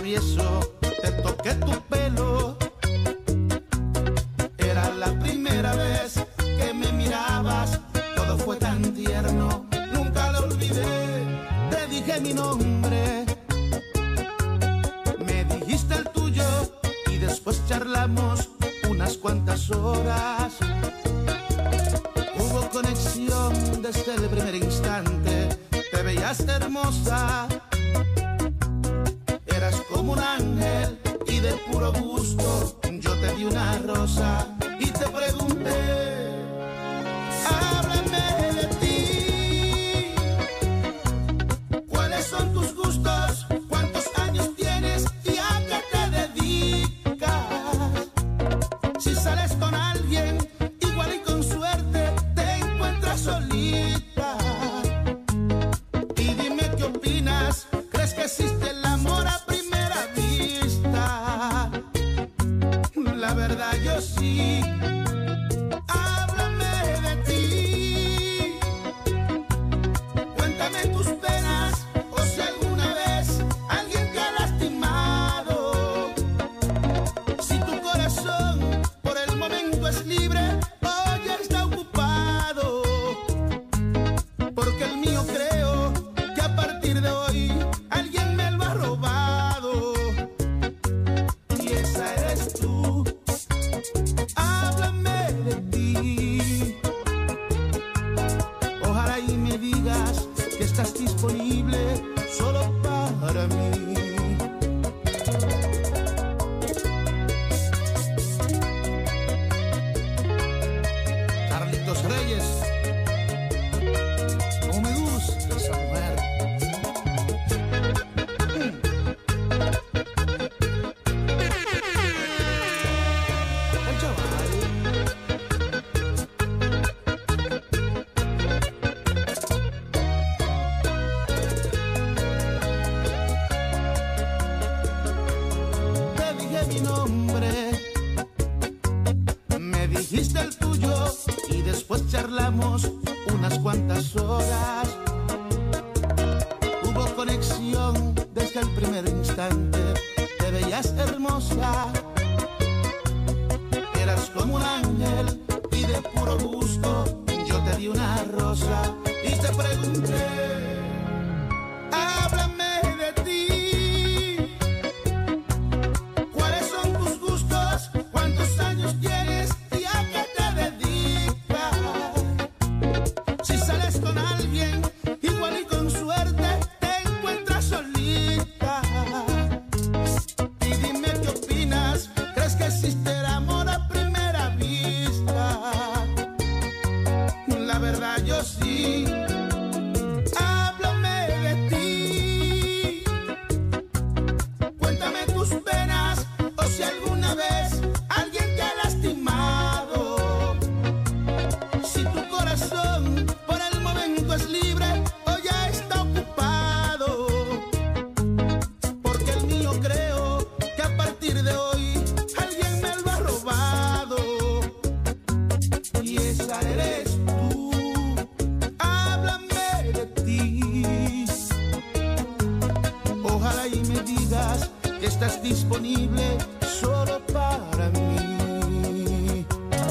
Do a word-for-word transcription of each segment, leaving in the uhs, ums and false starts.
travieso, te toqué tu pelo. Era la primera vez que me mirabas, todo fue tan tierno, nunca lo olvidé. Te dije mi nombre, me dijiste el tuyo y después charlamos unas cuantas horas. Hubo conexión desde el primer instante, te veías hermosa, eras como un ángel y de puro gusto yo te di una rosa y te pregunté, háblame de ti, ¿cuáles son tus gustos? ¿Cuántos años tienes y a qué te dedicas? Si sales con alguien, igual y con suerte te encuentras solita. Y dime qué opinas, ¿crees que existe el amor a primera vista? La verdad yo sí. Háblame de ti, cuéntame tus penas, o si alguna vez alguien te ha lastimado. Si tu corazón por el momento es libre, hoy está ocupado, porque el mío creo que a partir de hoy alguien me lo ha robado, y esa eres tú. Háblame de ti, ojalá y me digas que estás disponible solo para mí. Carlitos Reyes, cómo me gusta esa mujer. El chaval. Te dije mi nombre, me dijiste el tuyo y después charlamos unas cuantas horas. Hubo conexión desde el primer instante, te veías hermosa, eras como un ángel y de puro gusto yo te di una rosa y te pregunté, háblame de ti, ¿cuáles son tus gustos? ¿Cuántos años tienes y a qué te dedicas? Si sales con alguien, igual y con suerte te encuentras solita. Y dime qué opinas, ¿crees que existe el amor a primera vista? La verdad yo sí. Háblame de ti, cuéntame tus penas, o si alguna vez alguien te ha lastimado. Si tu corazón por el momento es libre, o ya está ocupado, porque el mío creo que a partir de hoy alguien me lo ha robado, y esa eres tú. Háblame de ti, ojalá y me digas que estás disponible solo para mí.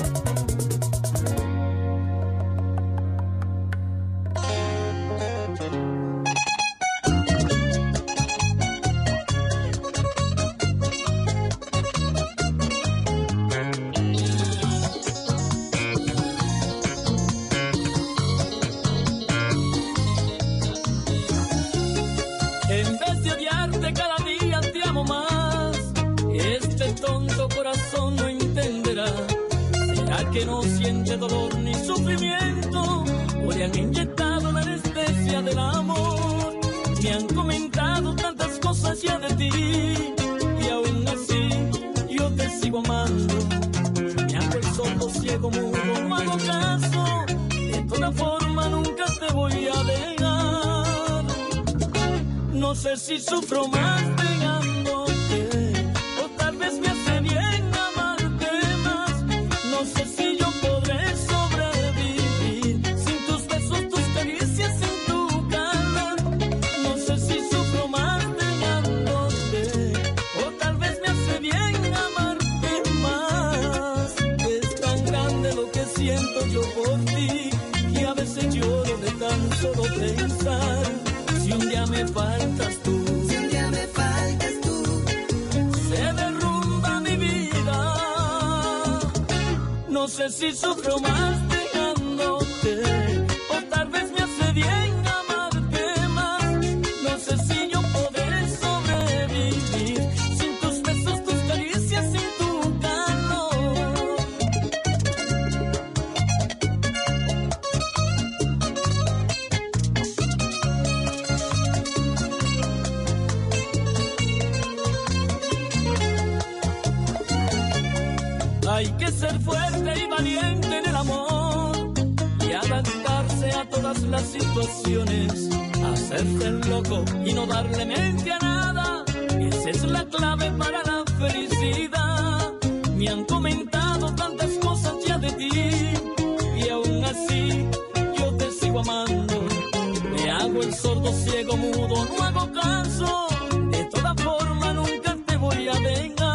En vez de odiarte cada día te amo más. Este tonto corazón no entenderá. ¿Será que no siente dolor ni sufrimiento? ¿O le han inyectado la anestesia del amor? Me han comentado tantas cosas ya de ti, y aún así yo te sigo amando. Me hago el sordo, ciego, mudo, no hago caso. De toda forma nunca te voy a dejar. No sé si sufro más pegándote, o tal vez me hace bien amarte más. No sé si yo podré sobrevivir sin tus besos, tus caricias, sin tu cara. No sé si sufro más pegándote, sé si sufro más dejándote, o tal vez me hace bien amarte más. No sé si yo podré sobrevivir sin tus besos, tus caricias, sin tu calor. Hay que ser fuerte y valiente en el amor y adaptarse a todas las situaciones, hacerse el loco y no darle mente a nada. Esa es la clave para la felicidad. Me han comentado tantas cosas ya de ti y aún así yo te sigo amando. Me hago el sordo, ciego, mudo, no hago caso. De toda forma nunca te voy a vengar.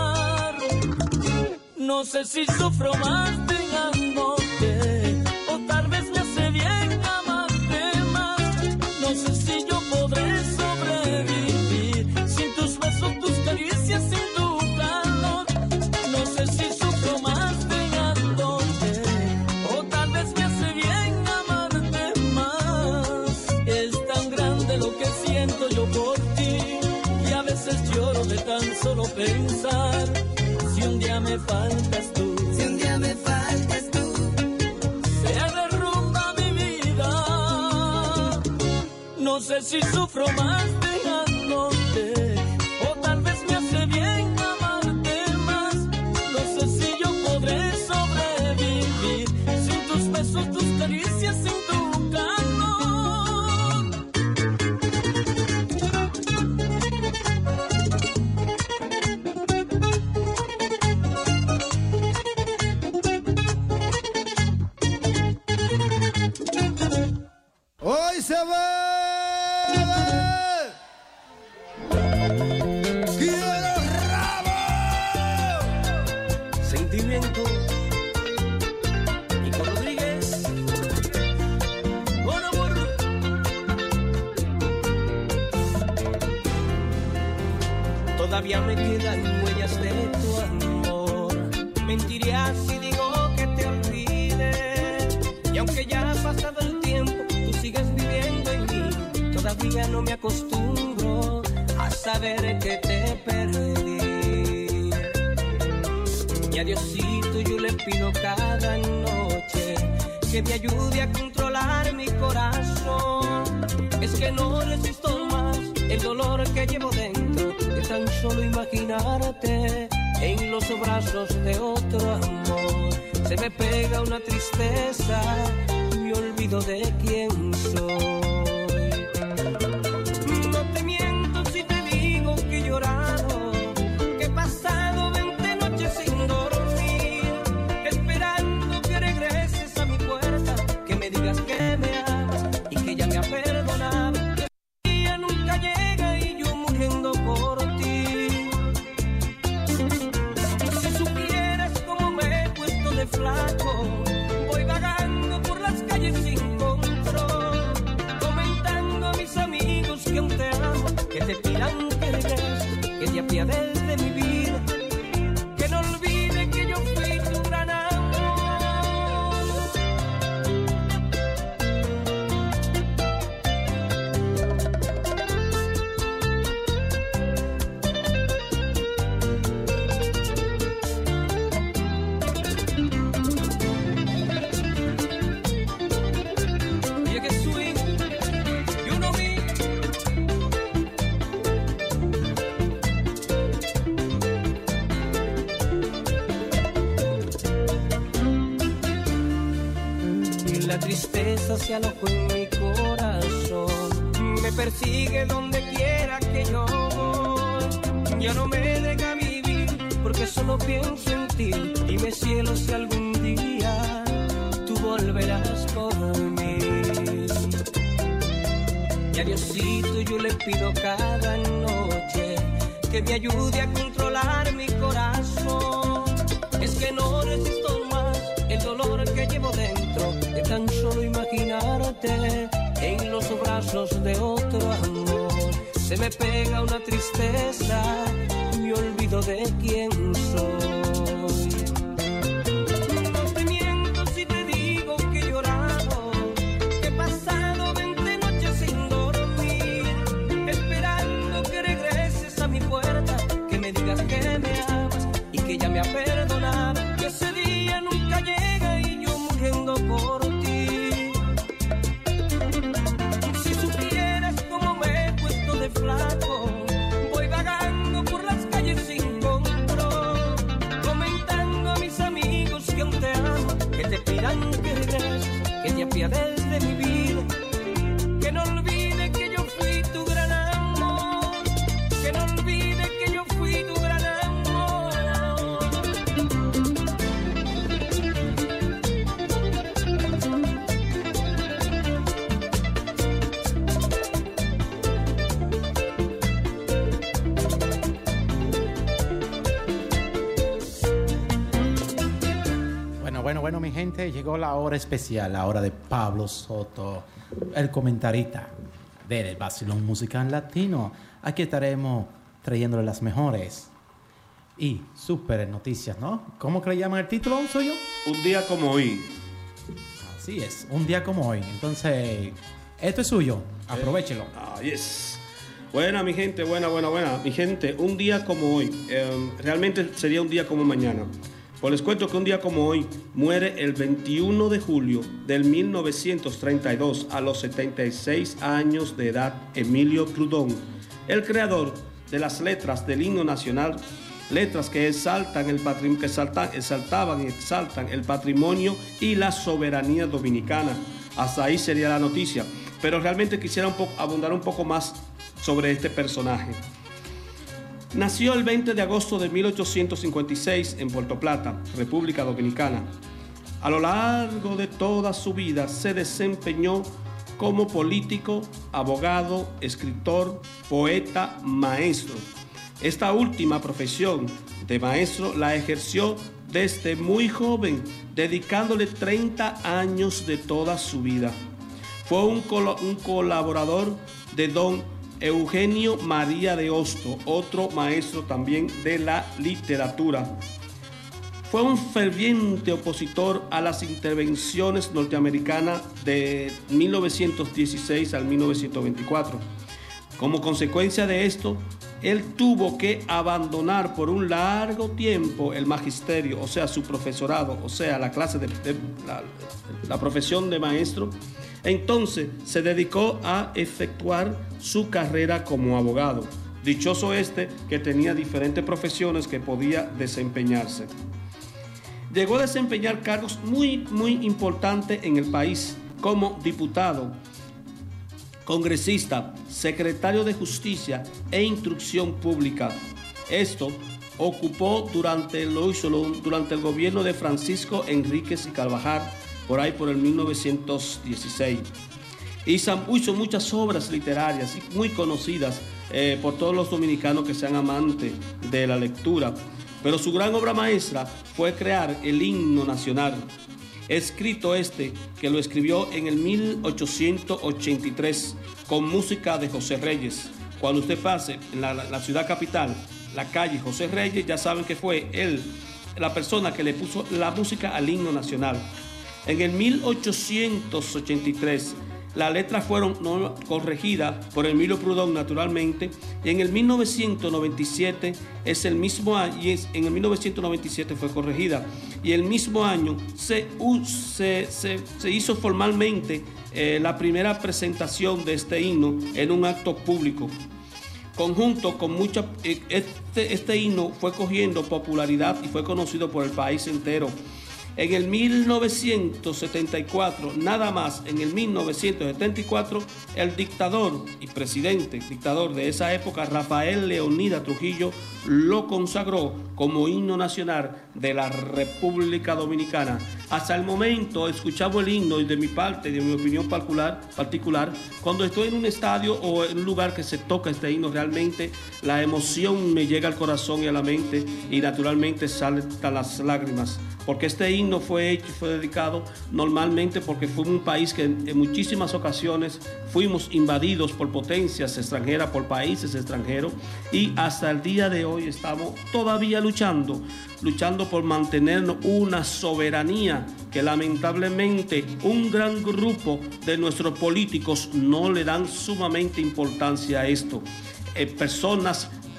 No sé si sufro más dejándote, o tal vez me hace bien amarte más. No sé si yo podré sobrevivir sin tus besos, tus caricias, sin tu calor. No sé si sufro más dejándote, o tal vez me hace bien amarte más. Es tan grande lo que siento yo por ti, y a veces lloro de tan solo pensar. Si un día me faltas tú, si un día me faltas tú, se derrumba mi vida. No sé si sufro más dejándote, o tal vez me hace bien amarte más. No sé si yo podré sobrevivir sin tus besos, tus caricias, sin tu calor. Hoy se ve. Quiero rabo. Sentimiento. Nico Rodríguez. Con amor. Todavía me quedan huellas de tu amor. Mentiría si digo que te olvide. Y aunque ya ha pasado el tiempo, tú sigues viviendo en mí. Todavía no me acostumbro a saber que te perdí. Y a Diosito yo le pido cada noche que me ayude a controlar mi corazón. Es que no resisto más el dolor que llevo dentro de tan solo imaginarte en los brazos de otro amor. Se me pega una tristeza y me olvido de quién soy. No te miento si te digo que he llorado, que he pasado veinte noches sin dormir, esperando que regreses a mi puerta, que me digas que me amas y que ya me has perdonado. Que el día nunca llega y yo muriendo por ti. Si supieras cómo me he puesto de flaco, voy vagando por las calles sin control, comentando a mis amigos que aún te amo, que te pidan que regreses, que te apiades de mi vida, que no olvide que yo fui tu gran amor. Oye, que swing, you know me. Y la tristeza se alojó en mi corazón, me persigue donde quiera que yo voy. Ya no me deja vivir porque solo pienso en ti y me cielo si algún día tú volverás por mí. Y a Diosito yo le pido cada noche que me ayude a controlar mi corazón. Es que no resisto más el dolor que llevo dentro de tan solo imaginarte en los brazos de otro amor. Se me pega una tristeza y me olvido de quién soy. No te ayúdame a perdonar, que ese día nunca llega y yo muriendo por ti. Si supieras cómo me he puesto de flaco, voy vagando por las calles sin control, comentando a mis amigos que aún te amo, que te pidan que regreses, que te apiades de mi vida, que no olvide que yo fui tu gran amor, que no olvide que yo fui tu gran amor. Bueno, bueno, mi gente, llegó la hora especial, la hora de Pablo Soto, el comentarista del Vacilón Musical Latino. Aquí estaremos trayéndole las mejores y súper noticias, ¿no? ¿Cómo que le llaman el título suyo? Un día como hoy. Así es, un día como hoy. Entonces, esto es suyo, aprovechelo. Ah, yes. Buena, mi gente, buena, buena, buena. Mi gente, un día como hoy. Eh, realmente sería un día como mañana. Pues les cuento que un día como hoy muere el veintiuno de julio del mil novecientos treinta y dos a los setenta y seis años de edad Emilio Proudhon, el creador de las letras del himno nacional, letras que exaltan el patrimonio, que exaltan, exaltaban y exaltan el patrimonio y la soberanía dominicana. Hasta ahí sería la noticia, pero realmente quisiera un poco, abundar un poco más sobre este personaje. Nació el veinte de agosto de mil ochocientos cincuenta y seis en Puerto Plata, República Dominicana. A lo largo de toda su vida se desempeñó como político, abogado, escritor, poeta, maestro. Esta última profesión de maestro la ejerció desde muy joven, dedicándole treinta años de toda su vida. Fue un, col- un colaborador de don Eugenio María de Hosto, otro maestro también de la literatura. Fue un ferviente opositor a las intervenciones norteamericanas de mil novecientos dieciséis al mil novecientos veinticuatro. Como consecuencia de esto, él tuvo que abandonar por un largo tiempo el magisterio, o sea, su profesorado, o sea, la clase de, de la, la profesión de maestro. Entonces se dedicó a efectuar su carrera como abogado. Dichoso este que tenía diferentes profesiones que podía desempeñarse. Llegó a desempeñar cargos muy, muy importantes en el país, como diputado, congresista, secretario de Justicia e Instrucción Pública. Esto ocupó durante, lo hizo, durante el gobierno de Francisco Enríquez y Carvajal, por ahí por el mil novecientos dieciséis. Hizo, hizo muchas obras literarias muy conocidas eh, por todos los dominicanos que sean amantes de la lectura. Pero su gran obra maestra fue crear el himno nacional. Escrito este, que lo escribió en el mil ochocientos ochenta y tres, con música de José Reyes. Cuando usted pase en la, la ciudad capital, la calle José Reyes, ya saben que fue él, la persona que le puso la música al himno nacional. En el mil ochocientos ochenta y tres, las letras fueron no, corregidas por Emilio Proudhon, naturalmente, y en el mil novecientos noventa y siete es el mismo año, y es, en el mil novecientos noventa y siete fue corregida, y el mismo año se, se, se, se hizo formalmente eh, la primera presentación de este himno en un acto público. Conjunto con mucha, este, este himno fue cogiendo popularidad y fue conocido por el país entero. En el mil novecientos setenta y cuatro, nada más, en el mil novecientos setenta y cuatro, el dictador y presidente, dictador de esa época, Rafael Leónidas Trujillo, lo consagró como himno nacional de la República Dominicana. Hasta el momento escuchamos el himno y de mi parte, de mi opinión particular, particular, cuando estoy en un estadio o en un lugar que se toca este himno, realmente la emoción me llega al corazón y a la mente y naturalmente saltan las lágrimas. Porque este himno fue hecho y fue dedicado normalmente porque fuimos un país que en muchísimas ocasiones fuimos invadidos por potencias extranjeras, por países extranjeros, y hasta el día de hoy estamos todavía luchando, luchando por mantenernos una soberanía que lamentablemente un gran grupo de nuestros políticos no le dan sumamente importancia a esto. Eh, personas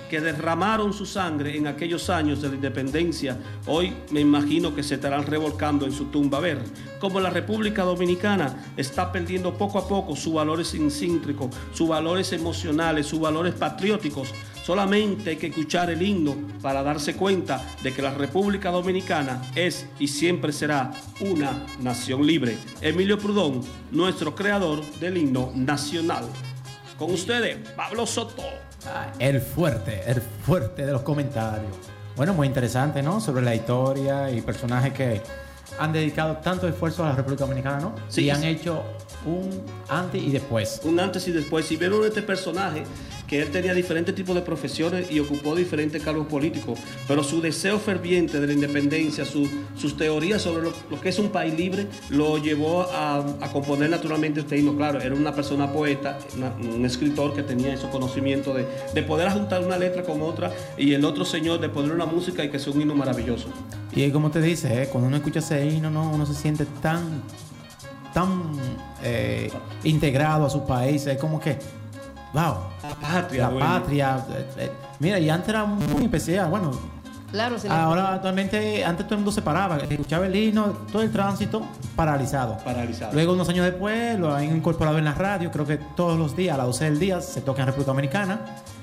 que derramaron su sangre en aquellos años de la independencia, hoy me imagino que se estarán revolcando en su tumba a ver cómo la República Dominicana está perdiendo poco a poco sus valores intrínseco, sus valores emocionales, sus valores patrióticos. Solamente hay que escuchar el himno para darse cuenta de que la República Dominicana es y siempre será una nación libre. Emilio Prudón, nuestro creador del himno nacional. Con ustedes, Pablo Soto. Ah, el fuerte, el fuerte de los comentarios. Bueno, muy interesante, ¿no? Sobre la historia y personajes que han dedicado tanto esfuerzo a la República Dominicana, ¿no? Sí, y han sí. hecho un antes y después. Un antes y después. Si vieron este personaje, que él tenía diferentes tipos de profesiones y ocupó diferentes cargos políticos, pero su deseo ferviente de la independencia, su, sus teorías sobre lo, lo que es un país libre, lo llevó a, a componer naturalmente este himno. Claro, era una persona poeta, una, un escritor que tenía ese conocimiento de, de poder juntar una letra con otra, y el otro señor de poner una música y que sea un himno maravilloso. Y como te dice, ¿eh? Cuando uno escucha ese himno, ¿no? Uno se siente tan, tan eh, integrado a su país. Es como que, wow, La patria. la bueno. patria. eh, eh, mira, y antes era muy especial. Bueno, Claro, se le- ahora actualmente, antes todo el mundo se paraba, escuchaba el himno, todo el tránsito paralizado. Paralizado. Luego, unos años después, lo han incorporado en la radio. Creo que todos los días, a las doce del día, se toca en República Dominicana.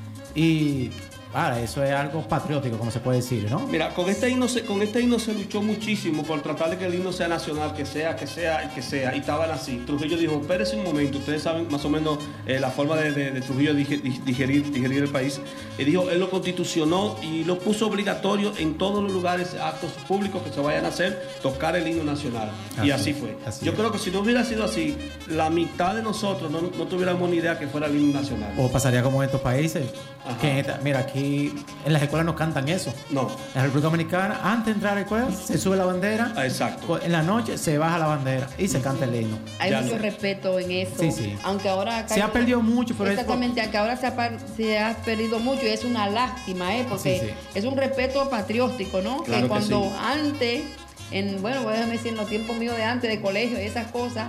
Y, ahora, eso es algo patriótico, como se puede decir, ¿no? Mira, con este himno se, con este himno se luchó muchísimo por tratar de que el himno sea nacional, que sea, que sea, que sea, y estaban así. Trujillo dijo, espérense un momento, ustedes saben más o menos eh, la forma de, de, de Trujillo dige- digerir, digerir el país. Y dijo, él lo constitucionó y lo puso obligatorio en todos los lugares, actos públicos que se vayan a hacer, tocar el himno nacional. Así y así es, fue. así Yo es. creo que si no hubiera sido así, la mitad de nosotros no, no tuviéramos ni idea que fuera el himno nacional. O pasaría como en estos países. Ajá. Que en esta- mira, aquí en las escuelas no cantan eso. No. En la República Dominicana, antes de entrar a la escuela, se sube la bandera. Ah, exacto. En la noche se baja la bandera y se canta el himno. Hay Ya mucho no. respeto en eso. Sí, sí. Aunque ahora acá Se ha hay- perdido mucho, pero es- exactamente, aunque ahora se ha, par- se ha perdido mucho y es una lástima, ¿eh? Porque Sí, sí. es un respeto patriótico, ¿no? Claro que que cuando sí. antes, en bueno, déjame decir, en los tiempos míos de antes de colegio y esas cosas,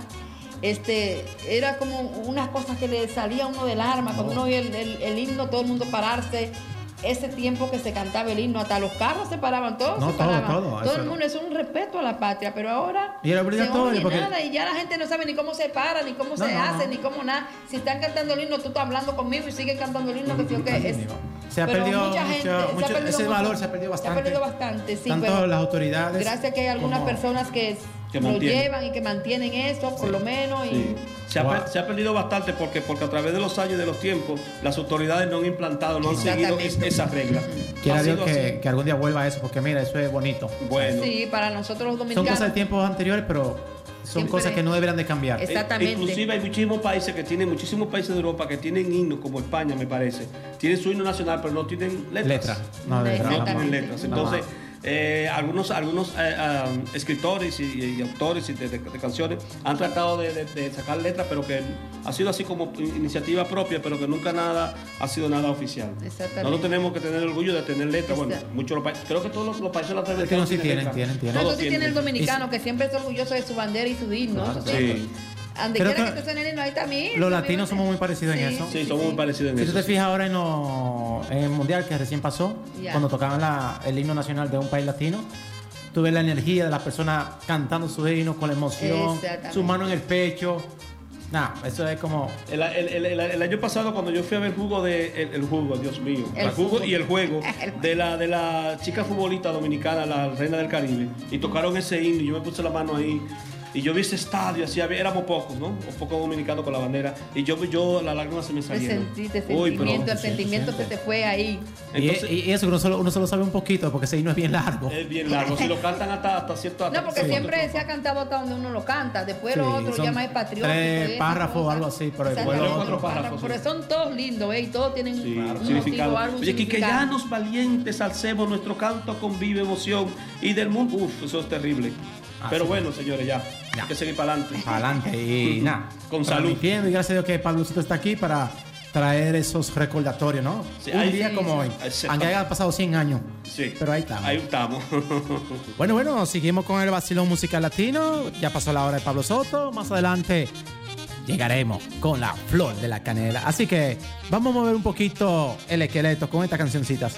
este, era como unas cosas que le salía a uno del arma, cuando uno oía el, el- el himno, todo el mundo pararse. Ese tiempo que se cantaba el himno, hasta los carros se paraban, todos No, se todo, paraban. todo, eso el era. mundo es un respeto a la patria, pero ahora Y era obligatorio, se oye porque- nada y ya la gente no sabe ni cómo se para, ni cómo No, se no, hace, no. ni cómo nada. Si están cantando el himno, tú estás hablando conmigo y siguen cantando el himno, que sí o qué. Es- Se ha pero perdido mucha mucho- gente, se ha mucho- perdido ese mucho. valor se ha perdido bastante. Se ha perdido bastante, sí, Tanto pero las autoridades. gracias que hay algunas como- personas que, Que lo mantienen. llevan y que mantienen eso, por lo menos. Y, Sí. Se, ha, Wow. per- se ha perdido bastante porque, porque a través de los años y de los tiempos, las autoridades no han implantado, no han seguido es- Exactamente. esas reglas. Quiera Ha Dios sido que, así. que algún día vuelva a eso, porque mira, eso es bonito. Bueno, Sí, para nosotros los Son dominicanos. cosas de tiempos anteriores, pero son Siempre- cosas que no deberían de cambiar. Es- Exactamente. Eh, inclusive hay muchísimos países que tienen, muchísimos países de Europa que tienen himnos, como España me parece. Tienen su himno nacional, pero no tienen letras. Letra. No, No, letra. No Exactamente. tienen letras. No. Entonces, eh, algunos, algunos eh, um, escritores y, y autores y de, de- de canciones han tratado de, de- de sacar letras, pero que ha sido así como iniciativa propia, pero que nunca nada ha sido nada oficial. Exactamente. Nosotros tenemos que tener orgullo de tener letras. Bueno, Exacto. muchos los países, creo que todos los, los países latinoamericanos Es que no, sí tienen, letras. tienen, tienen. No, Todos eso sí tiene el tienen. dominicano, que siempre es orgulloso de su bandera y su himno. Claro, Eso sí. Donde Creo quiera que que te suene el himno, ahí también. los latinos somos muy parecidos en eso. Sí, somos muy parecidos en Si tú eso. te fijas ahora en, lo- en el mundial que recién pasó, Ya. cuando tocaban la- el himno nacional de un país latino, tú ves la energía de las personas cantando su himno con la emoción, Exactamente. su mano en el pecho. Nah, eso es como. El, el- el- el- el año pasado cuando yo fui a ver el jugo de el, el jugo, Dios mío, El el jugo fútbol. y el juego El- de la de la chica futbolista dominicana, la reina del Caribe, y tocaron ese himno y yo me puse la mano ahí y yo vi ese estadio, así había- éramos pocos, ¿no? Un poco dominicanos con la bandera y yo yo las lágrimas se me Te salieron. sentiste Uy, pero- sentimiento, el sentimiento se te fue ahí. Entonces, y, y eso que uno solo, uno solo sabe un poquito, porque ese himno es bien largo. es bien largo, si lo cantan hasta hasta cierto hasta No, porque cierto siempre punto. se ha cantado hasta donde uno lo canta. Después Sí, lo otro son ya más es patriótico. tres y esas párrafos o cosas. algo así, pero después Exactamente, lo otro. cuatro Párrafos, Pero sí. son todos lindos, ¿eh? Y todos tienen Sí, un significado. motivo, algo, un Oye, que significado. llanos valientes alcemos nuestro canto con viva emoción y del mundo, uf, eso es terrible. Ah, Pero sí. bueno, señores, ya, Ya. hay que seguir para adelante. Adelante y nada. Con salud. Transmitiendo, y gracias a Dios que Pablo Soto está aquí para traer esos recordatorios, ¿no? Sí, un ahí día sí, como sí. hoy. Sí. Aunque haya pasado cien años. Sí. Pero ahí estamos. Ahí estamos. Bueno, bueno, seguimos con el vacilón musical latino. Ya pasó la hora de Pablo Soto. Más adelante llegaremos con la flor de la canela. Así que vamos a mover un poquito el esqueleto con estas cancioncitas.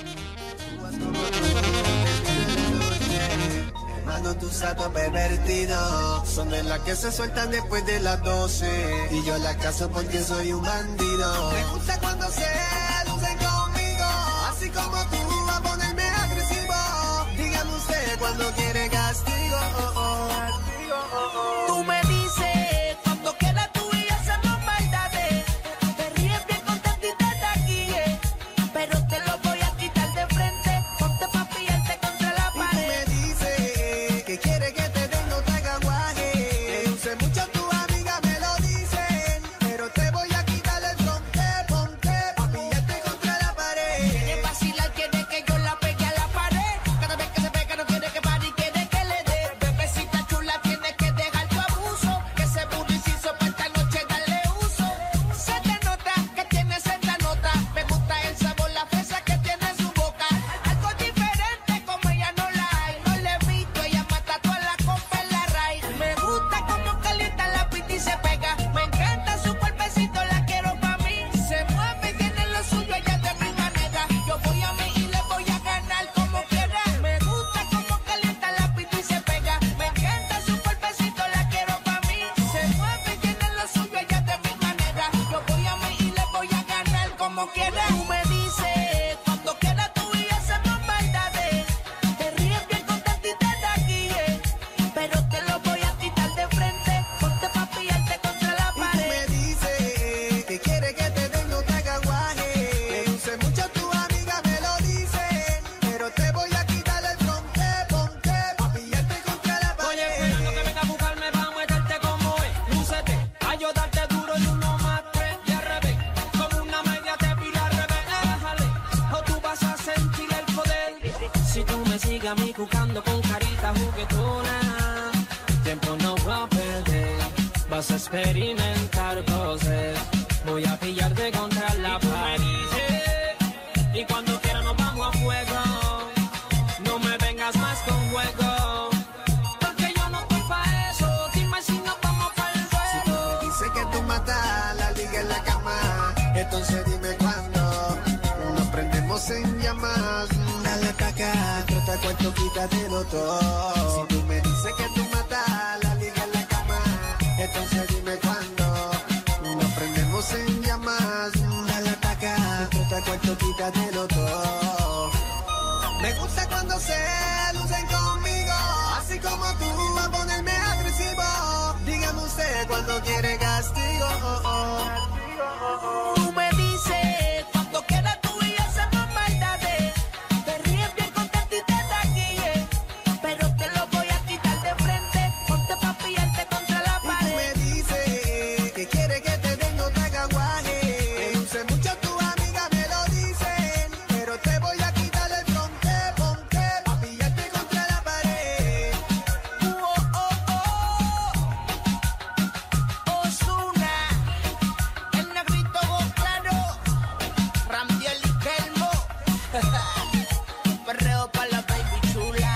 Tus zapatos pervertidos son de las que se sueltan después de las doce y yo las caso porque soy un bandido. Me gusta cuando se lucen conmigo, así como tú a ponerme agresivo. Dígame usted cuando quiere castigo. Oh, oh, castigo oh, oh. Tú me dices cuando quieras tú y yo hacemos maldades. Te ríes bien contento y te taquilles, pero te lo voy a quitar de frente. Ponte pa' pillarte contra la pared. Y tú me dices que quiere que te den no te haga guaje. Te luce mucho tu amiga me lo dicen, pero te voy a quitar el ponte, ponte, pa' pillarte contra la pared. Quiere vacilar, quiere que yo la pegue a la pared. Cada vez que se pega no quiere que pare y quiere que le dé. Bebecita chula, tienes que dejar tu abuso. Que ese publicizo pa' esta noche darle uso. Se te nota que tienes esta nota. Me gusta el sabor, la fresa que tiene en su boca. Algo diferente como ella no la hay. No le he visto, ella mata toda la copa en la raíz. Me gusta como calienta la pita y se pega. Me encanta su cuerpecito, la quiero pa' mí. Se mueve y tiene lo suyo, ella de mi manera. Yo voy a mí y le voy a ganar como quiera. Me gusta como calienta la pita y se pega. Me encanta su cuerpecito, la quiero pa' mí. Se mueve y tiene lo suyo, ella de mi manera. Yo voy a mí y le voy a ganar como quiera. Tú me dices cuando quieras tú y yo hacemos maldades. Te ríes bien contento y te taquilles, pero te lo voy a quitar de frente. Ponte pa' pillarte contra la Y tú pared. me dices que quiere que te den no te haga guaje. Te luce mucho tu amiga me lo dicen, pero te voy a quitar el ponte, ponte, pa' pillarte contra la Oye, pared. esperando que venga a buscarme pa' meterte como es. Lúcete, a yo darte duro y uno más tres y al revés. Como una media te pila al revés, déjale. O tú vas a sentir el poder. Si tú me sigues a mí buscando con carita juguetona, tiempo no va a perder. Vas a experimentar cosas. Voy a pillarte contra la pared. Y cuando quieras nos vamos a fuego. No me vengas más con juego, porque yo no estoy pa' eso. Dime si nos vamos para el Si tú juego. me dices que tú matas la liga en la cama, entonces dime cuándo nos prendemos en llamas. Dale pa' acá, trata cuarto, quítatelo todo. Si tú me dices que tú matas la liga en la cama, entonces dime cuándo nos prendemos en llamas. Dale pa' acá, trata cuarto, quítatelo todo. Me gusta cuando se lucen conmigo, así como tú a ponerme agresivo. Dígame usted cuando quiere castigo. Oh, oh. Tú me dices cuando quieras tú y yo hacemos maldades. Te ríes bien contento y te taquilles, pero te lo voy a quitar de frente. Ponte pa' pillarte contra la Y tú pared. me dices que quiere que te den no te haga guaje. Te luce mucho tu amiga me lo dicen, pero te voy a quitar el ponte, ponte, pa' pillarte contra la pared. Oh, oh, oh. Ozuna, el negrito claro, Ramdiel y Kelmo. Perreo pa' la baby chula.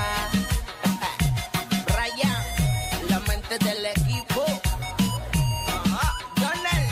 Ryan, la mente del equipo. Ajá, Donald.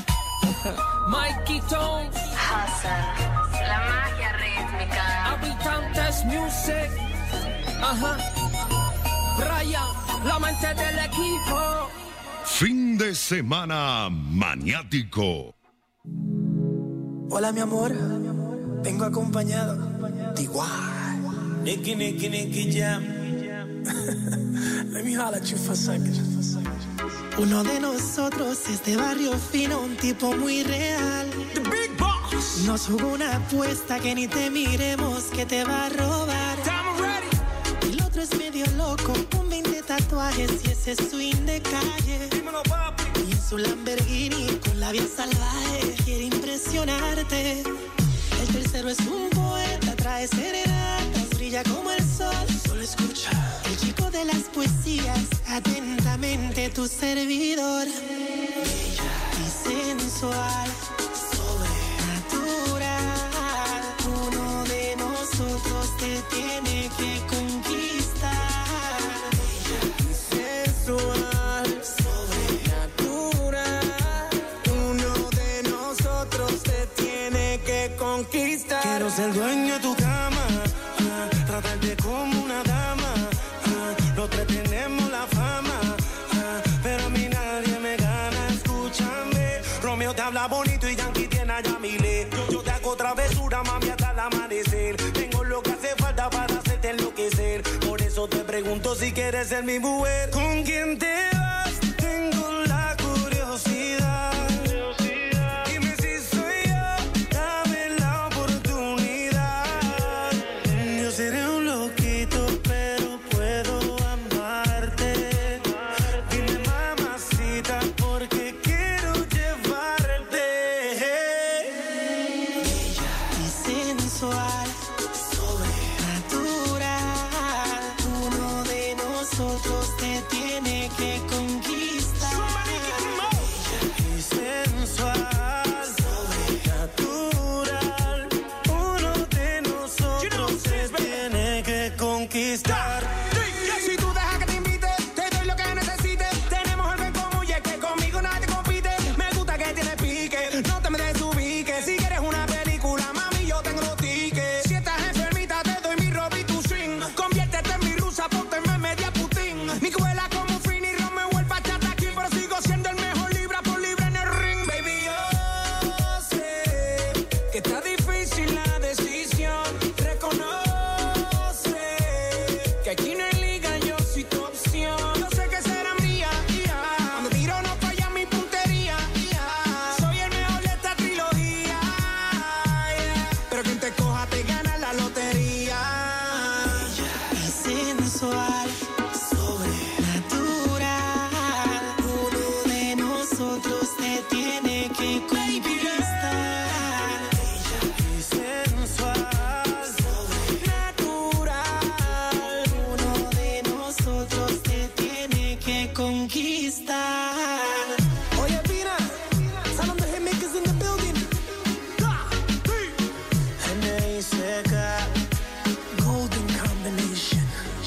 Mikey Tones, Hassan, la magia rítmica. Habitantes Music. Ajá. Brian, la mente del equipo. Fin de semana maniático. Hola mi amor, vengo acompañado de igual. Nicky, Nicky, Nicky Jam. Let me holler at you for a second. Uno de nosotros es de barrio fino, un tipo muy real. The Big Boss. Nos jugó una apuesta que ni te miremos que te va a robar. Y el otro es medio loco, con veinte tatuajes y ese swing de calle. Y en su Lamborghini con la vida salvaje quiere impresionarte. El tercero es un poeta, trae serenatas, brilla como el sol. Solo escucha. El chico de las poesías, atentamente tu servidor. Bella y sensual, sobrenatural. Uno de nosotros te tiene que conquistar. Bella y sensual, sobrenatural. quiero ser dueño de tu cama, ah, tratarte como una dama, ah, los tres tenemos la fama, ah, pero a mí nadie me gana, escúchame. Romeo te habla bonito y Yankee tiene a Yamile. Yo, yo te hago travesura, mami, hasta el amanecer. Tengo lo que hace falta para hacerte enloquecer. Por eso te pregunto si quieres ser mi mujer. ¿Con quién te vas? Tengo la curiosidad. Dime si soy yo, dame la oportunidad. Yo seré un loquito, pero puedo amarte. Dime, mamacita, porque quiero llevarte. Bella y sensual, sobrenatural. Uno de nosotros te tiene que conquistar. Bella y sensual, sobrenatural. Uno de nosotros te tiene que conquistar. Si tú dejas que te invite, te doy lo que necesites. Tenemos algo en común y es que conmigo nadie compite. Me gusta que tienes pique, no te me desubiques. Si quieres una película, mami, yo tengo los tickets. Si estás enfermita, te doy mi Robbie tu swing. Conviértete en mi rusa, ponte en media Putin. Mi cuela como un fin y Romeo el bachata aquí, pero sigo siendo el mejor libra por libra en el ring. Baby, yo sé que está difícil la decisión. Reconoce que aquí no hay liga, yo soy tu opción. Yo sé que será mía, yeah. Cuando tiro no falla mi puntería, yeah. Soy el mejor de esta trilogía, yeah. Pero quien te coja te gana la lotería. Bella y sensual, sobrenatural. Uno de nosotros te tiene que conquistar. Bella y sensual, sobrenatural. Uno de nosotros te tiene que conquistar. Oye, Pina, Salon de Hitmakers in the building. N A Seca, golden combination.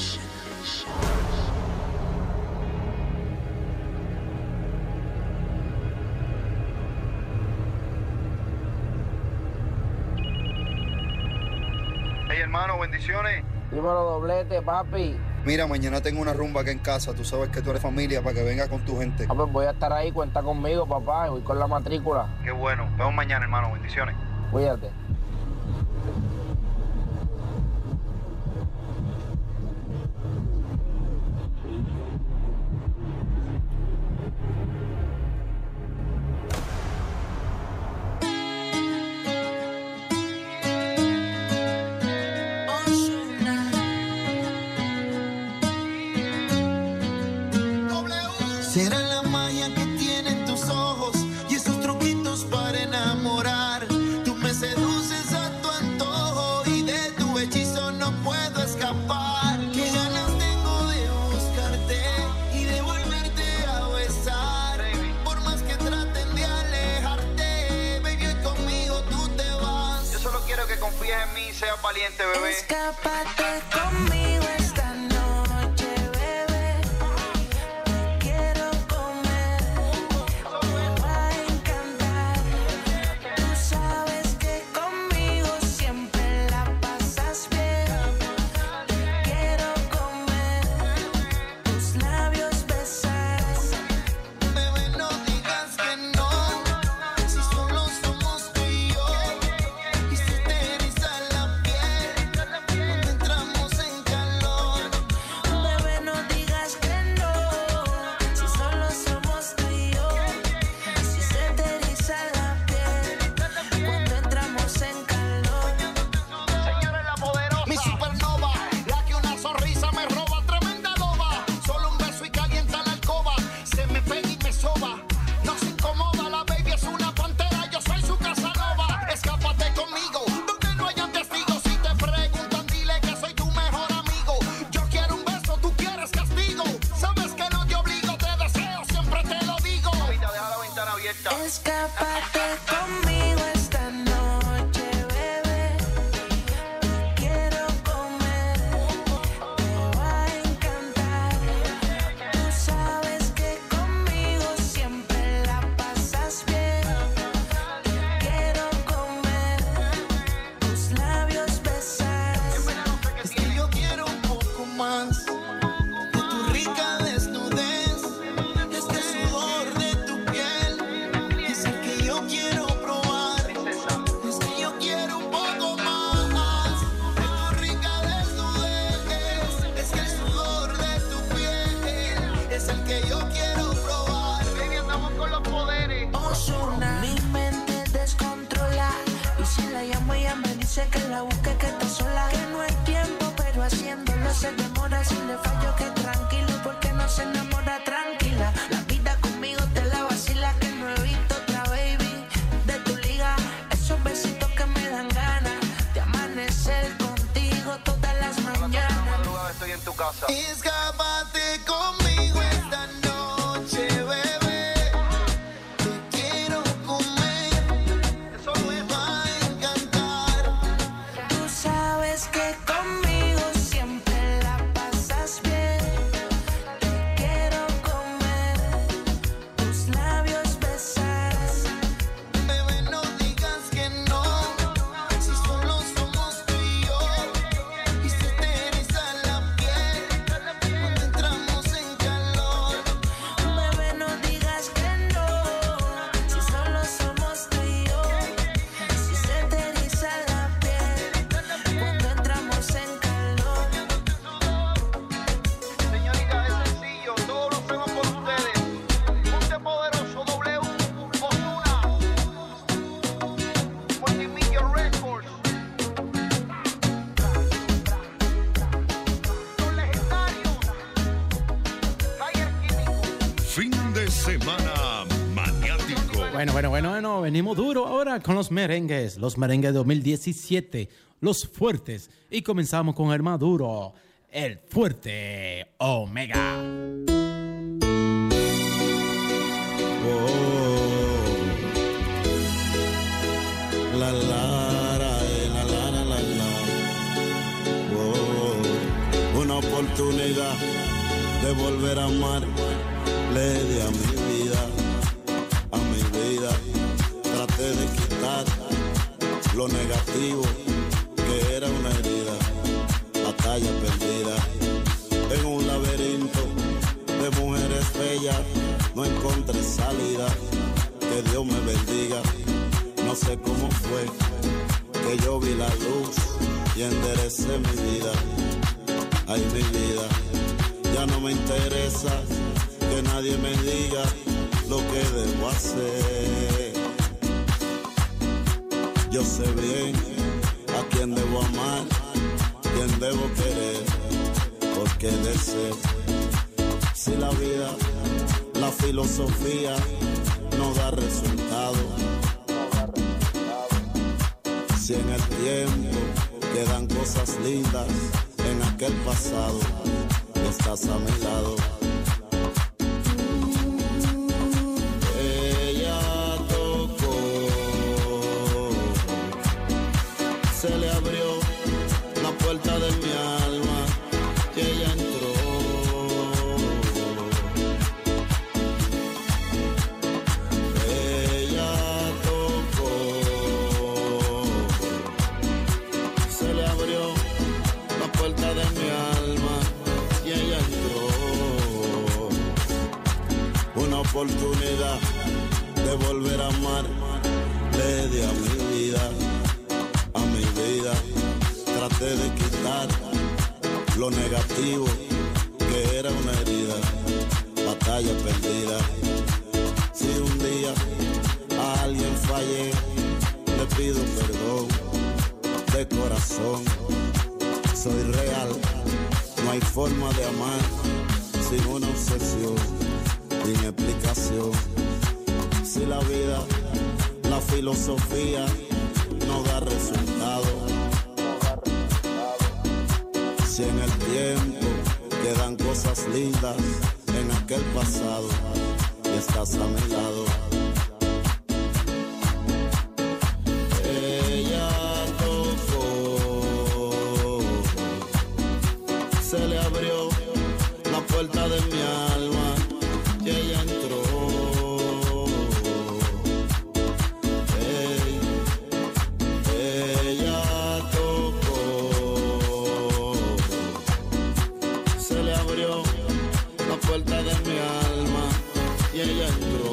Hey hermano, bendiciones. Dímelo, doblete, papi. Mira, mañana tengo una rumba acá en casa. Tú sabes que tú eres familia para que vengas con tu gente. Ah, pues voy a estar ahí, cuenta conmigo, papá. Voy con la matrícula. Qué bueno. Nos vemos mañana, hermano. Bendiciones. Cuídate. Será la magia que tienen tus ojos y esos truquitos para enamorar. Tú me seduces a tu antojo y de tu hechizo no puedo escapar. Qué ganas tengo de buscarte y de volverte a besar. Por más que traten de alejarte, baby, hoy conmigo tú te vas. Yo solo quiero que confíes en mí y seas valiente, bebé. Escápate conmigo esta noche, bebé. Te quiero comer, me va a encantar. Tú sabes que conmigo siempre la pasas bien. Te quiero comer, tus labios besar. Bebé, no digas que no, si solo somos tú y yo. Y se te eriza la piel cuando entramos en calor. Bebé, no digas que no, si solo somos tú y yo. Si se te eriza la piel cuando entramos en calor. Señores, la poderosa, mi supernova, la que una sonrisa me roba, tremenda loba. Solo un beso y calienta la alcoba, se me pega y me soba. No se incomoda, la baby es una pantera, yo soy su Casanova. Escápate conmigo, donde no hayan testigos. Si te preguntan, dile que soy tu mejor amigo. Yo quiero un beso, tú quieres castigo. Sabes que no te obligo, te deseo, siempre te lo digo. Ahorita deja la ventana abierta. Escápate conmigo esta noche, bebé. Te quiero comer, me va a encantar. Tú sabes que conmigo siempre la pasas bien. Te quiero comer, tus labios más si le fallo que tranquilo, porque no se enamora tranquila. La vida conmigo te la vacila, que no he visto otra baby de tu liga. Esos besitos que me dan ganas de amanecer contigo todas las mañanas. Estoy en tu casa. Escápate conmigo esta noche, bebé. Te quiero comer. Eso me va a encantar. Tú sabes que conmigo siempre la pasas bien. Te quiero comer, tus labios besar. Bebé, no digas que no, si solo somos tú y yo. Y se te eriza la piel cuando entramos en calor. Bebé, no digas que no, si solo somos tú y yo. Si se te eriza la piel cuando entramos en calor. Señorita, es sencillo, todo lo hacemos por ustedes. Ponte Poderoso, W, Ozuna, Multimillion Records. Los legendarios, Taller Químico. Fin de semana maniático. Bueno, bueno, bueno, bueno, venimos duro ahora con los merengues, los merengues dos mil diecisiete, los fuertes. Y comenzamos con el más duro, el fuerte Omega. La la la la la la la la. Oh, una oportunidad de volver a amar. Le di a mi vida, a mi vida. Traté de quitar lo negativo que era una herida, batalla perdida. En un laberinto de mujeres bellas no encontré salida. Que Dios me bendiga. No sé cómo fue que yo vi la luz y enderecé mi vida. Ay, mi vida, ya no me interesa que nadie me diga lo que debo hacer. Yo sé bien a quién debo amar, quién debo querer, porque deseo. Si la vida, la filosofía no da resultado, si en el tiempo quedan cosas lindas en aquel pasado, estás a mi lado. Ella tocó, se le abrió la puerta de mi alma y ella entró. De mi alma y ella entró. Una oportunidad de volver a amar. Le di a mi vida, a mi vida. Traté de quitar lo negativo que era una herida, batalla perdida. Si un día a alguien fallé, le pido perdón de corazón. Soy real, no hay forma de amar sin una obsesión, sin explicación. Si la vida, la filosofía no da resultado, si en el tiempo quedan cosas lindas en aquel pasado y estás a mi lado. Se le abrió la puerta de mi alma y ella entró. Hey, ella tocó, se le abrió la puerta de mi alma y ella entró.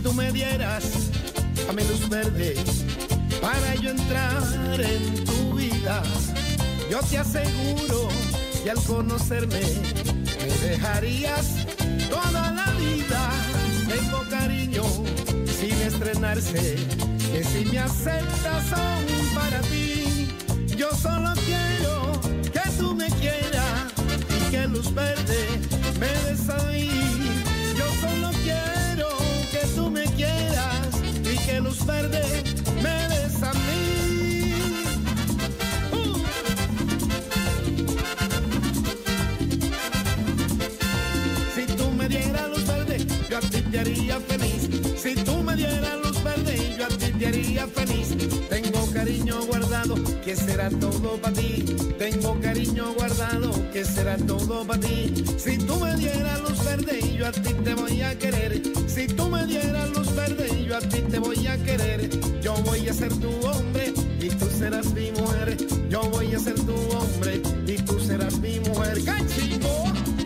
tú me dieras a mi luz verde para yo entrar en tu vida, yo te aseguro que al conocerme me dejarías toda la vida. Tengo cariño sin estrenarse, que si me aceptas son para ti. Yo solo quiero que tú me quieras y que luz verde me des a mí. Yo solo quiero que tú me quieras y que luz verde me des a mí. Uh. Si tú me dieras luz verde, yo a ti te haría feliz. Si tú me dieras luz verde, yo a ti te haría feliz. Tengo cariño guardado, que será todo para ti. Tengo cariño guardado, que será todo para ti. Si tú me dieras luz verde, yo a ti te voy a querer. Si tú me dieras luz verde, yo a ti te voy a querer. Yo voy a ser tu hombre y tú serás mi mujer. Yo voy a ser tu hombre y tú serás mi mujer. ¡Cachico!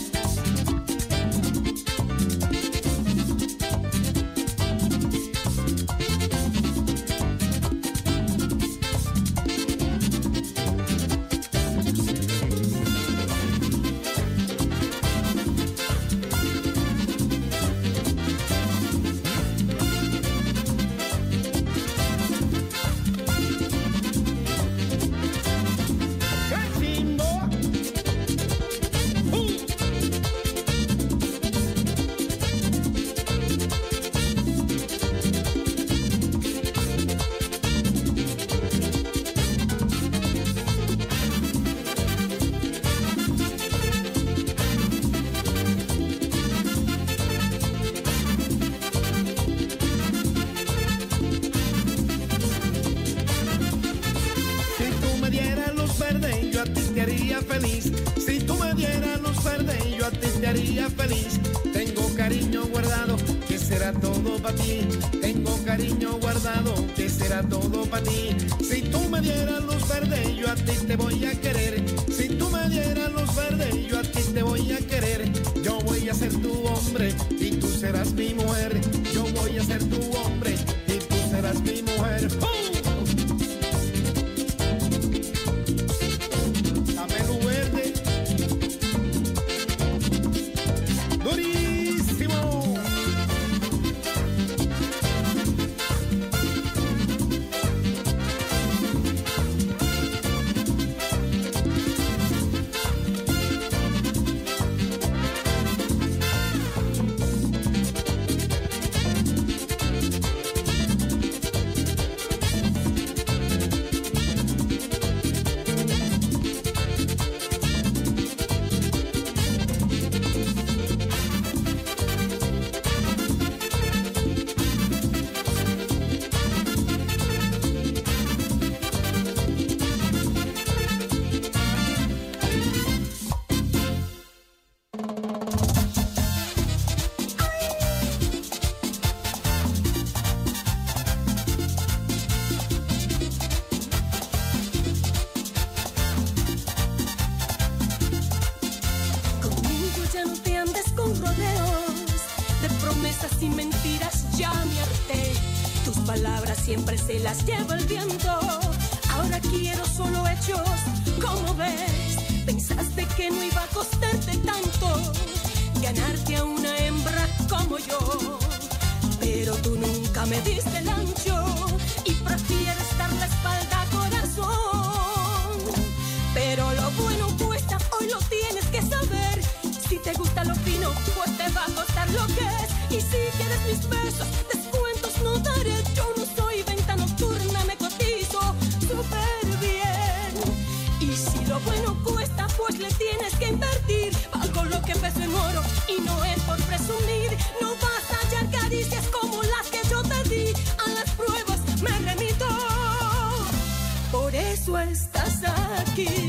Feliz. Si tú me dieras luz verde, yo a ti te haría feliz. Tengo cariño guardado, que será todo para ti. Tengo cariño guardado, que será todo para ti. Si tú me dieras luz verde, yo a ti te voy a querer. Si tú me dieras luz verde, yo a ti te voy a querer. Yo voy a ser tu hombre y tú serás mi mujer. Yo voy a ser tu hombre y tú serás mi mujer. ¡Oh! Siempre se las lleva el viento. Ahora quiero solo hechos, como ves. Pensaste que no iba a costarte tanto ganarte a una hembra como yo, pero tú nunca me diste el ancho y prefieres dar la espalda a corazón. Pero lo bueno cuesta, hoy lo tienes que saber. Si te gusta lo fino, pues te va a costar lo que es. Y si quieres mis besos, descuentos no daré. Yo no soy venta nocturna, me cotizo súper bien. Y si lo bueno cuesta, pues le tienes que invertir. Valgo lo que peso en oro y no es por presumir. No vas a hallar caricias como las que yo te di. A las pruebas me remito, por eso estás aquí.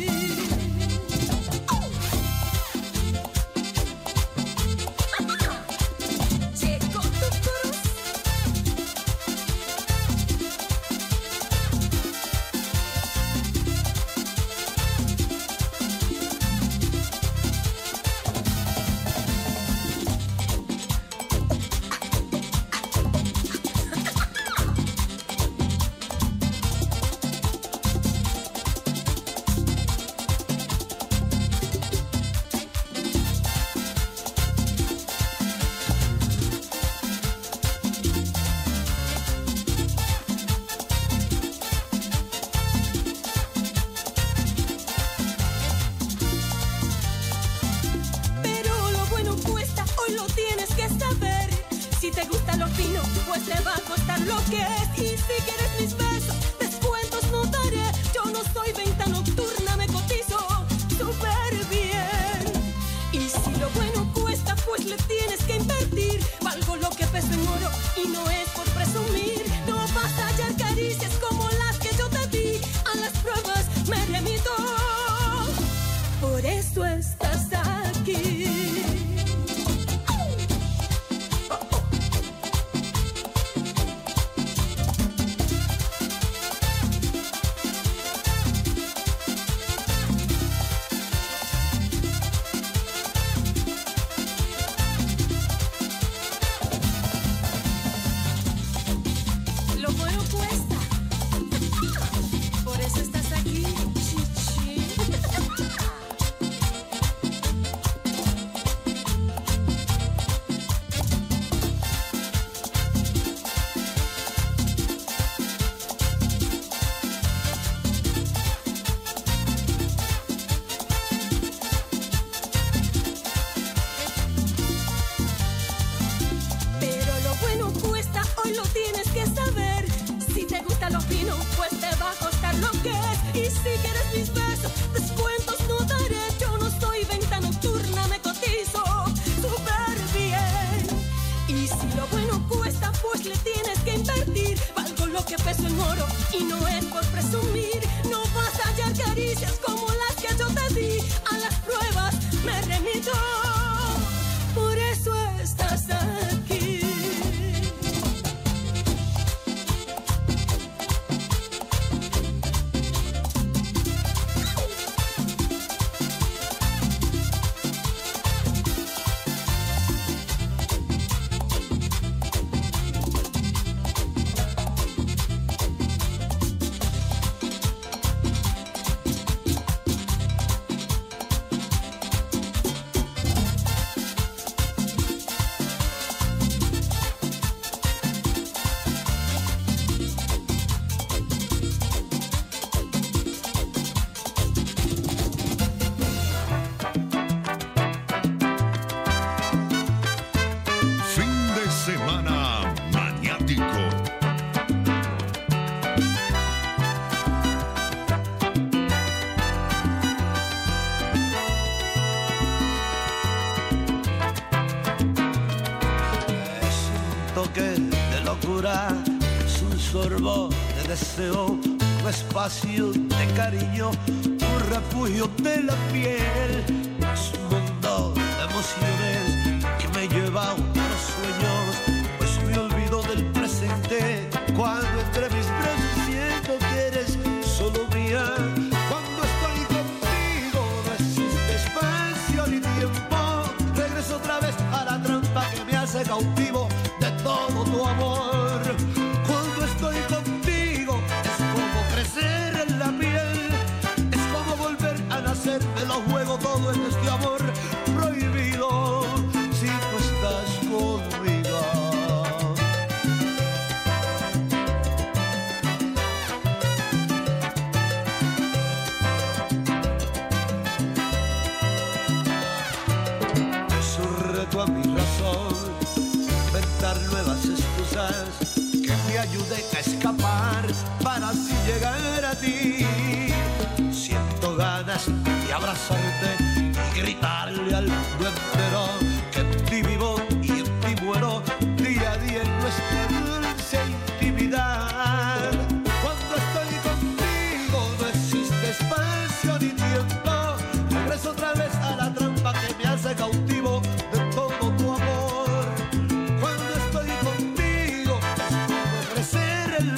te va a costar lo que es. Y si quieres mis besos, descuentos no daré. Yo no soy venta nocturna, me cotizo súper bien. Y si lo bueno cuesta, pues le tienes que invertir. Valgo lo que peso en oro y no es por presumir. No vas a hallar caricias como las que yo te di. A las pruebas me remito. Por eso estás aquí. Lo bueno cuesta. Por eso estás aquí, chichi. Pero lo bueno cuesta, hoy lo tienes que saber. Si te gusta lo fino, pues te va a costar lo que es. Y si quieres mis besos, descuentos no daré. Yo no soy venta nocturna, me cotizo súper bien. Y si lo bueno cuesta, pues le tienes que invertir. Valgo lo que peso en oro y no es por presumir. No vas a hallar caricias como las que yo te di. A las pruebas me remito. Por eso estás aquí. Fin de semana maniático. Es un toque de locura, es un sorbo de deseo, un espacio de cariño, un refugio de la piel. Es un mundo de emociones que me lleva a otros sueños, pues me olvido del presente cuando entre mis brazos siento que eres solo mía. Cuando estoy contigo no existe espacio ni tiempo. Regreso otra vez a la trampa que me hace cautivo de todo tu amor. Cuando estoy contigo es como crecer en la piel, es como volver a nacer. Me lo juego todo en este amor prohibido si tú estás conmigo. Es un reto a mi razón inventar nuevas excusas que me ayuden a escapar para así llegar a ti. Siento ganas de abrazarte y gritarle al mundo entero que en ti vivo y en ti muero día a día en nuestra dulce intimidad. Cuando estoy contigo no existe espacio ni tiempo. Regreso otra vez a la trampa que me hace cautivo de todo tu amor. Cuando estoy contigo es como crecer en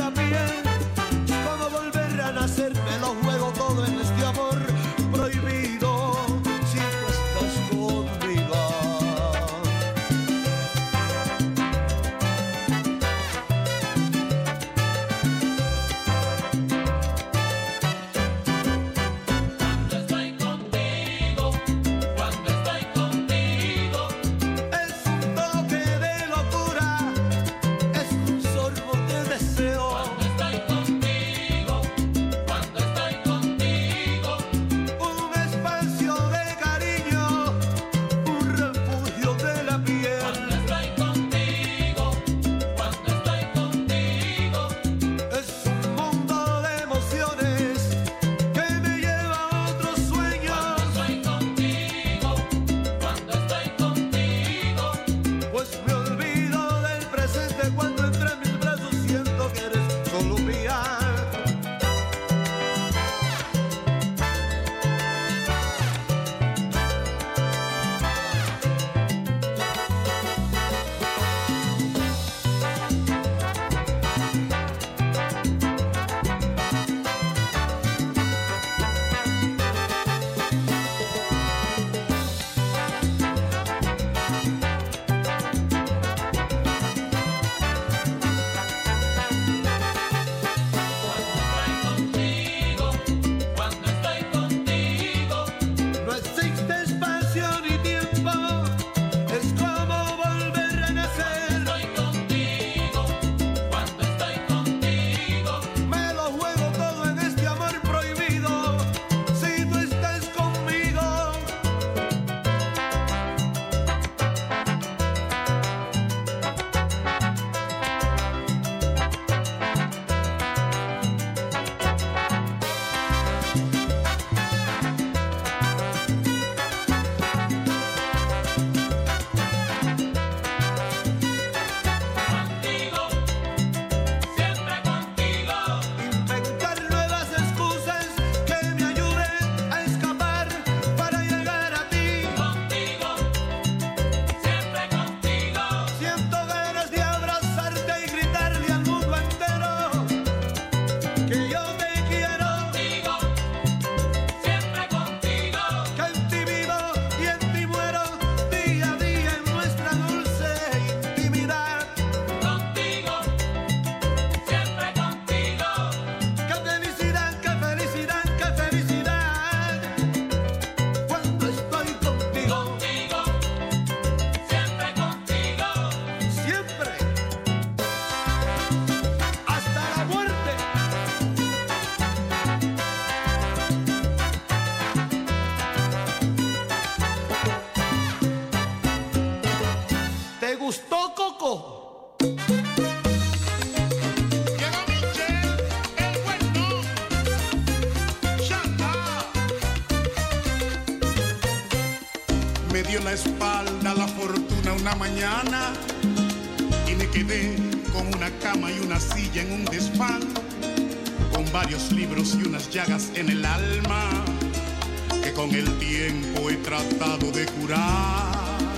Coco Coco. Llega Michel, el bueno. Chanda. Me dio la espalda la fortuna una mañana y me quedé con una cama y una silla en un desván, con varios libros y unas llagas en el alma que con el tiempo he tratado de curar.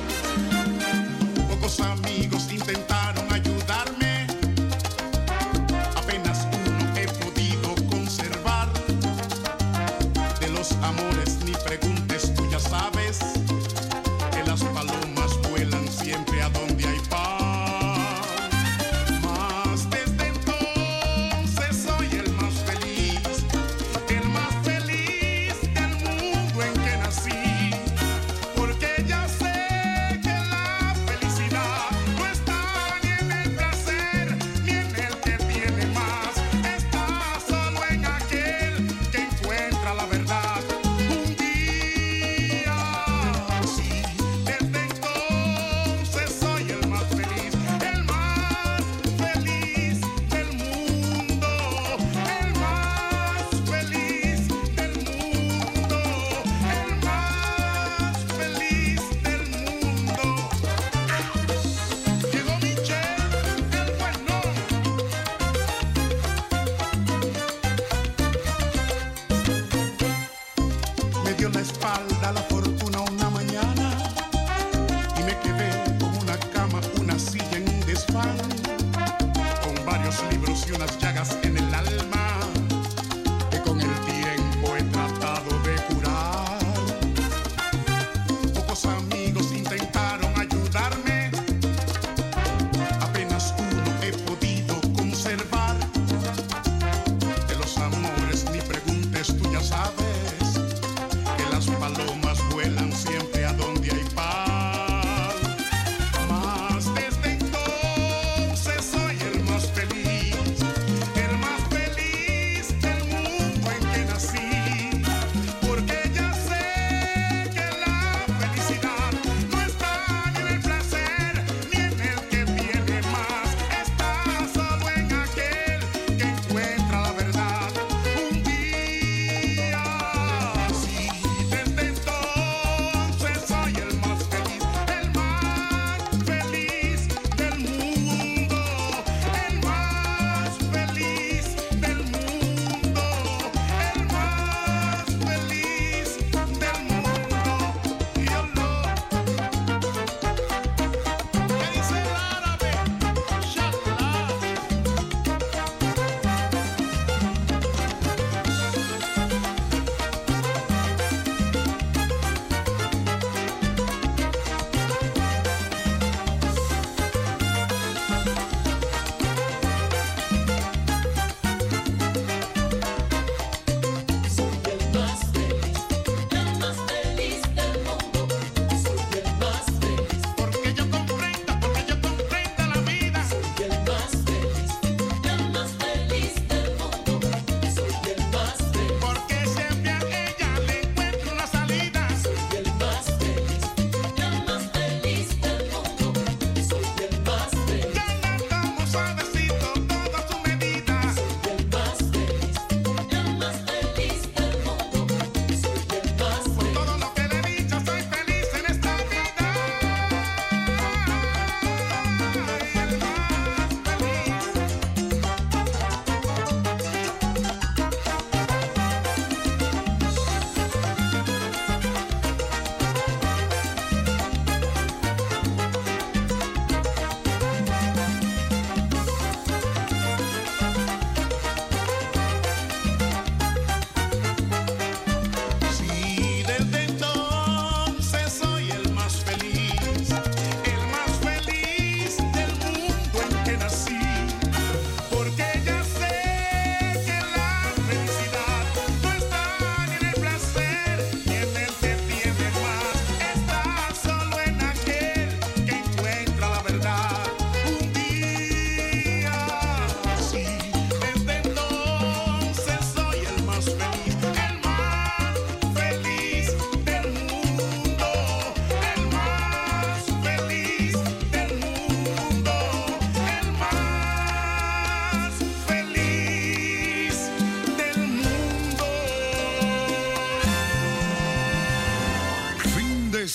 Pocos amigos intentaron ayudarme, apenas uno he podido conservar. De los amores ni preguntes, tú ya sabes que las palomas vuelan siempre a donde hay paz. Mas desde entonces soy el más feliz, el más feliz del mundo en que nací, porque ya sé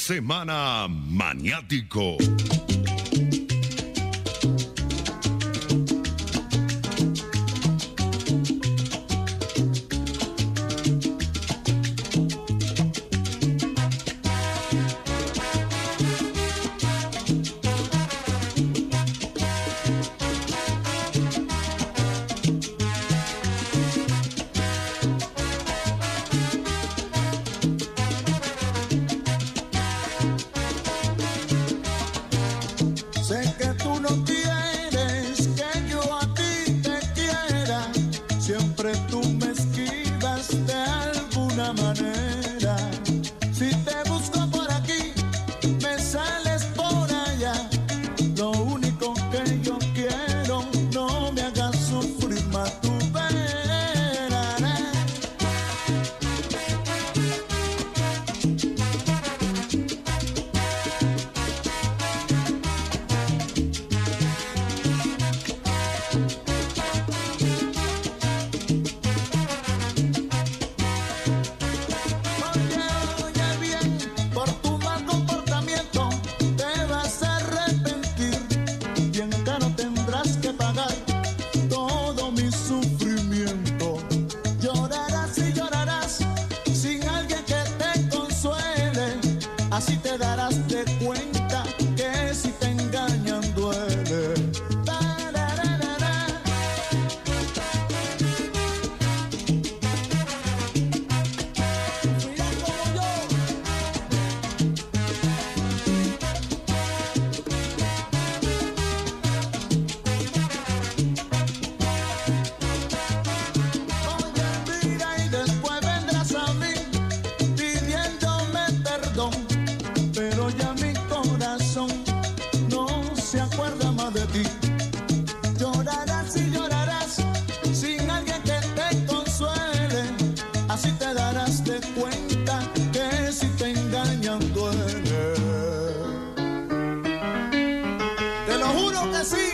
semana maniático. Así te darás de cuenta que si te engañan duele. Así te darás de cuenta que si te engañan duele. Te lo juro que sí.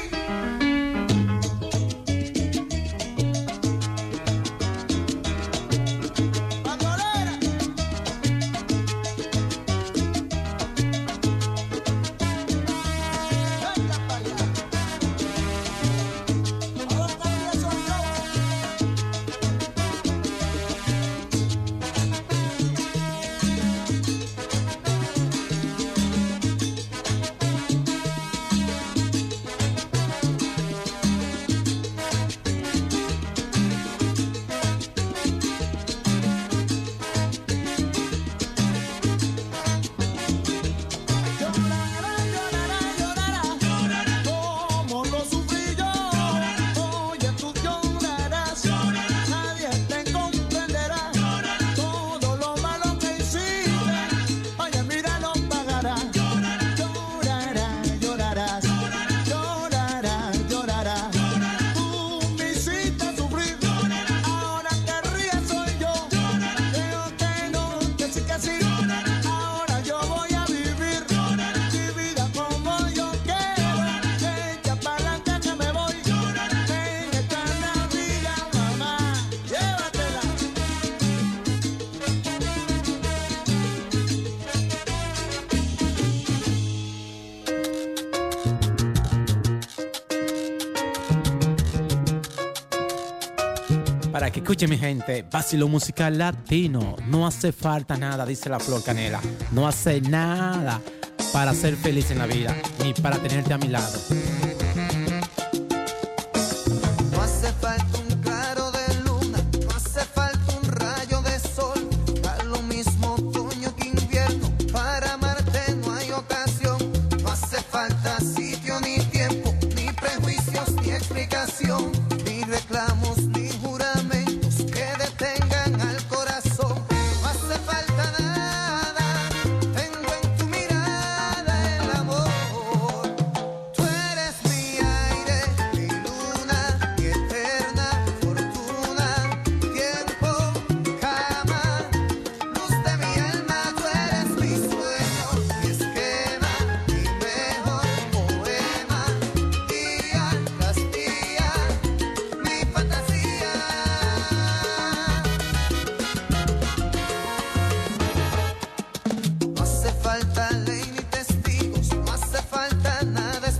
Para que escuche mi gente, vacilo musical latino. No hace falta nada, dice la Flor Canela. No hace nada para ser feliz en la vida, ni para tenerte a mi lado. No hace falta un claro de luna, no hace falta un rayo de sol. Da lo mismo otoño que invierno, para amarte no hay ocasión. No hace falta sitio ni tiempo, ni prejuicios ni explicación, ni reclamos ni